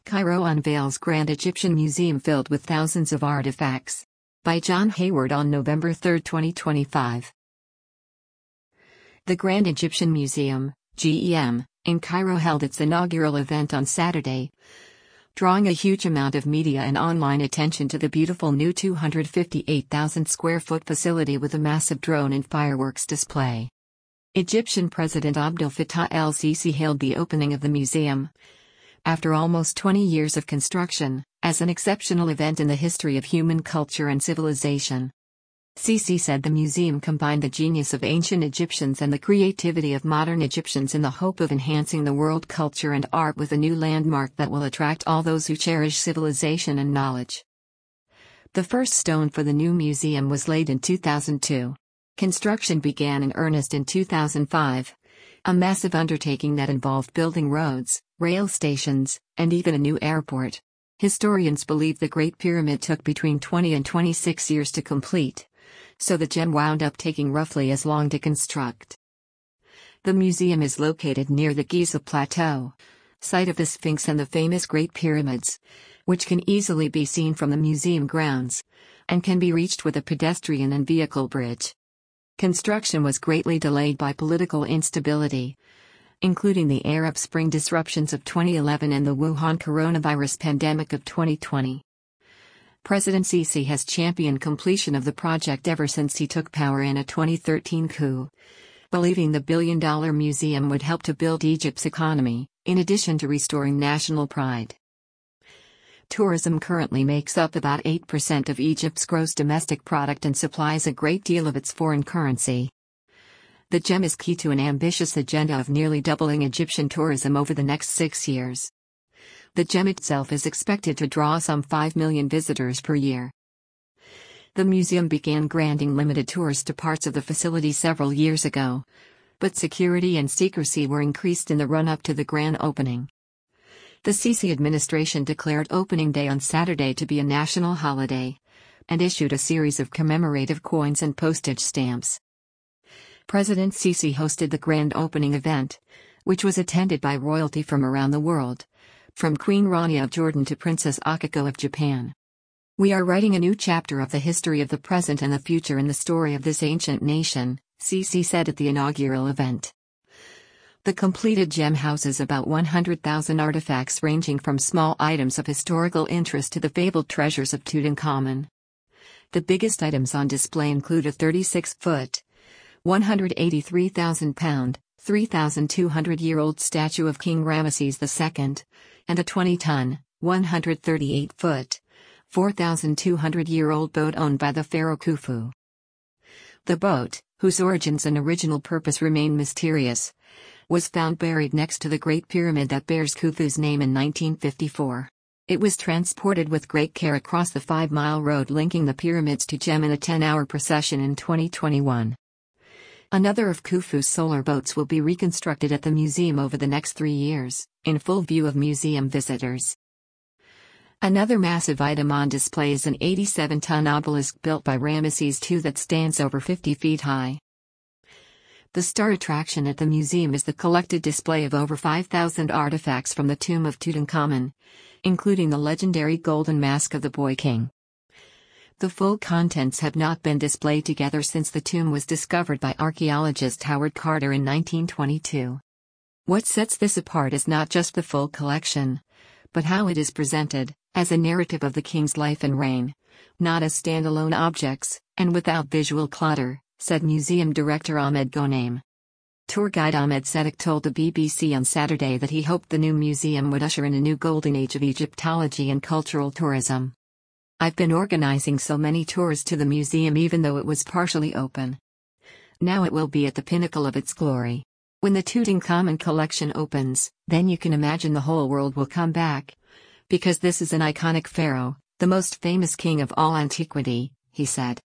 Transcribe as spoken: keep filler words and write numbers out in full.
Cairo unveils Grand Egyptian Museum filled with thousands of artifacts. By John Hayward on November third, twenty twenty-five. The Grand Egyptian Museum, G E M, in Cairo held its inaugural event on Saturday, drawing a huge amount of media and online attention to the beautiful new two hundred fifty-eight thousand square foot facility with a massive drone and fireworks display. Egyptian President Abdel Fattah el-Sisi hailed the opening of the museum, after almost twenty years of construction, as an exceptional event in the history of human culture and civilization. Sisi said the museum combined the genius of ancient Egyptians and the creativity of modern Egyptians in the hope of enhancing the world culture and art with a new landmark that will attract all those who cherish civilization and knowledge. The first stone for the new museum was laid in two thousand two. Construction began in earnest in two thousand five, a massive undertaking that involved building roads, rail stations, and even a new airport. Historians believe the Great Pyramid took between twenty and twenty-six years to complete, so the gem wound up taking roughly as long to construct. The museum is located near the Giza Plateau, site of the Sphinx and the famous Great Pyramids, which can easily be seen from the museum grounds, and can be reached with a pedestrian and vehicle bridge. Construction was greatly delayed by political instability, including the Arab Spring disruptions of twenty eleven and the Wuhan coronavirus pandemic of twenty twenty. President Sisi has championed completion of the project ever since he took power in a twenty thirteen coup, believing the billion-dollar museum would help to build Egypt's economy, in addition to restoring national pride. Tourism currently makes up about eight percent of Egypt's gross domestic product and supplies a great deal of its foreign currency. The gem is key to an ambitious agenda of nearly doubling Egyptian tourism over the next six years. The gem itself is expected to draw some five million visitors per year. The museum began granting limited tours to parts of the facility several years ago, but security and secrecy were increased in the run-up to the grand opening. The Sisi administration declared opening day on Saturday to be a national holiday, and issued a series of commemorative coins and postage stamps. President Sisi hosted the grand opening event, which was attended by royalty from around the world, from Queen Rania of Jordan to Princess Akiko of Japan. "We are writing a new chapter of the history of the present and the future in the story of this ancient nation," Sisi said at the inaugural event. The completed gem houses about one hundred thousand artifacts ranging from small items of historical interest to the fabled treasures of Tutankhamun. The biggest items on display include a thirty-six foot, one hundred eighty-three thousand pound, three thousand two hundred year old statue of King Ramesses the Second, and a twenty ton, one hundred thirty-eight foot, four thousand two hundred year old boat owned by the pharaoh Khufu. The boat, whose origins and original purpose remain mysterious, was found buried next to the Great Pyramid that bears Khufu's name in nineteen fifty-four. It was transported with great care across the five-mile road linking the pyramids to Gem in a ten-hour procession in twenty twenty-one. Another of Khufu's solar boats will be reconstructed at the museum over the next three years, in full view of museum visitors. Another massive item on display is an eighty-seven ton obelisk built by Ramesses the Second that stands over fifty feet high. The star attraction at the museum is the collected display of over five thousand artifacts from the tomb of Tutankhamun, including the legendary golden mask of the Boy King. The full contents have not been displayed together since the tomb was discovered by archaeologist Howard Carter in nineteen twenty-two. What sets this apart is not just the full collection, but how it is presented, as a narrative of the king's life and reign, not as standalone objects, and without visual clutter, said museum director Ahmed Ghonaim. Tour guide Ahmed Sedek told the B B C on Saturday that he hoped the new museum would usher in a new golden age of Egyptology and cultural tourism. "I've been organizing so many tours to the museum even though it was partially open. Now it will be at the pinnacle of its glory. When the Tutankhamun collection opens, then you can imagine the whole world will come back. Because this is an iconic pharaoh, the most famous king of all antiquity," he said.